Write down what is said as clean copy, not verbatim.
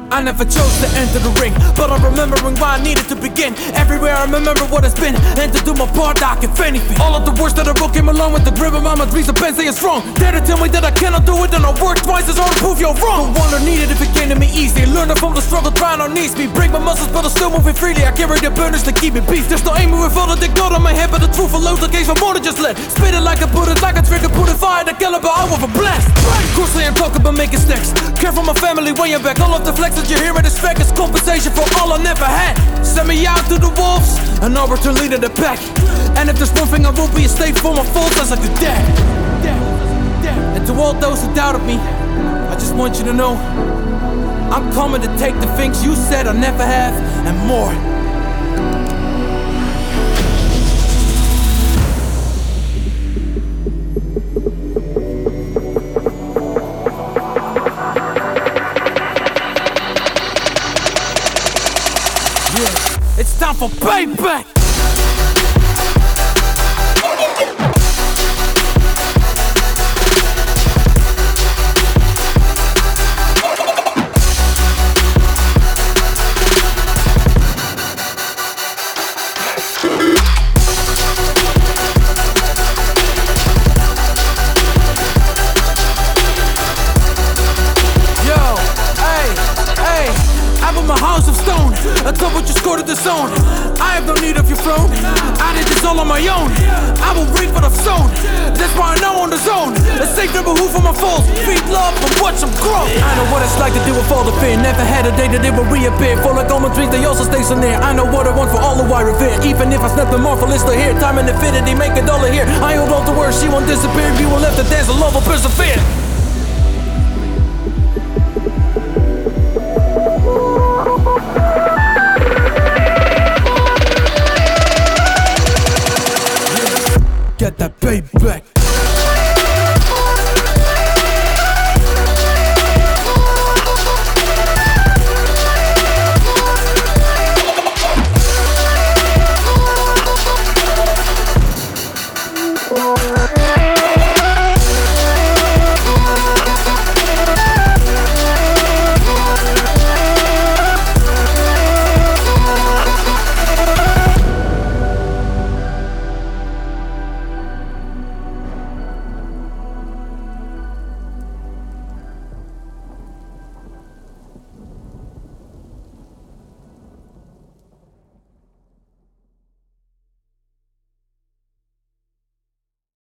I never chose to enter the ring, but I'm remembering why I needed to begin. Everywhere I remember what it's been, and to do my part, I can anything. All of the words that I wrote came along with the grip of my dreams of pen saying strong. Dare to tell me that I cannot do it, then I work twice as hard to prove you're wrong. The wonder needed if it came to me easy. Learning from the struggle, trying on knees. Me break my muscles, but I'm still moving freely. I carry the burners to keep it beef. There's no aiming with all of the gold on my head, but the truth allows the gaze for more than just lead. Spit it like a bullet, like a trigger, put it fire, the caliber out with a blast. Coarsely I'm talking about making stacks. Care for my family when you're back. All of the flex that you hear in this track is compensation for all I never had. Send me out to the wolves, an arbiter leading the pack. And if there's one thing I will be, a slave for my faults as like a dad. And to all those who doubted me, I just want you to know I'm coming to take the things you said I never have and more. It's time for payback. I'm a house of stone, atop what you scored at the zone. I have no need of your throne, I did this all on my own. I will reap what I've sown, that's why I know on the zone. A safe number who for my faults, feed love and watch them grow. I know what it's like to deal with all the fear. Never had a day that it will reappear. For like all my dreams, they also stay so near. I know what I want for all who I revere. Even if I snap the morphle, it's still here. Time and infinity make a dollar here. I hold on to words, she won't disappear. We will live to dance, and love will persevere.